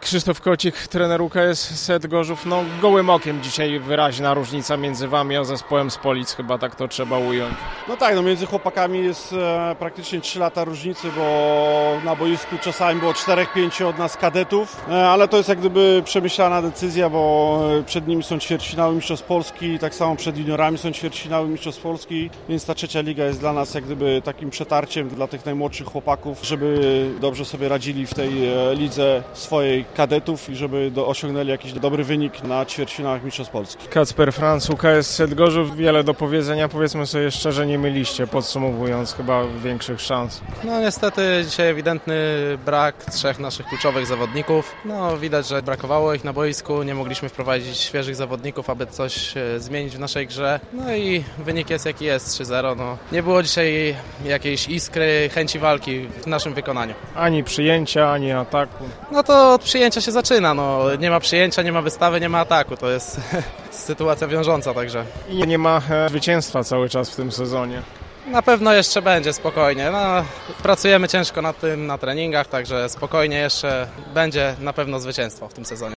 Krzysztof Kocik, trener UKS Set Gorzów. No, gołym okiem dzisiaj wyraźna różnica między wami a zespołem z Polic, chyba tak to trzeba ująć. No tak, między chłopakami jest praktycznie 3 lata różnicy, bo na boisku czasami było 4-5 od nas kadetów, ale to jest jak gdyby przemyślana decyzja, bo przed nimi są ćwierćfinały Mistrzostw Polski, tak samo przed juniorami są ćwierćfinały Mistrzostw Polski, więc ta trzecia liga jest dla nas jak gdyby takim przetarciem dla tych najmłodszych chłopaków, żeby dobrze sobie radzili w tej lidze swojej kadetów i żeby osiągnęli jakiś dobry wynik na ćwierćfinałach Mistrzostw Polski. Kacper Franc, UKS Set Gorzów, wiele do powiedzenia, powiedzmy sobie szczerze, nie mieliście, podsumowując, chyba większych szans. No niestety dzisiaj ewidentny brak 3 naszych kluczowych zawodników. No widać, że brakowało ich na boisku, nie mogliśmy wprowadzić świeżych zawodników, aby coś zmienić w naszej grze. No i wynik jest jaki jest, 3-0. No, nie było dzisiaj jakiejś iskry, chęci walki w naszym wykonaniu. Ani przyjęcia, ani ataku. No to od przyjęcia się zaczyna. No, nie ma przyjęcia, nie ma wystawy, nie ma ataku. To jest sytuacja wiążąca także. I nie ma zwycięstwa cały czas w tym sezonie. Na pewno jeszcze będzie, spokojnie. No, pracujemy ciężko nad tym na treningach, także spokojnie jeszcze będzie na pewno zwycięstwo w tym sezonie.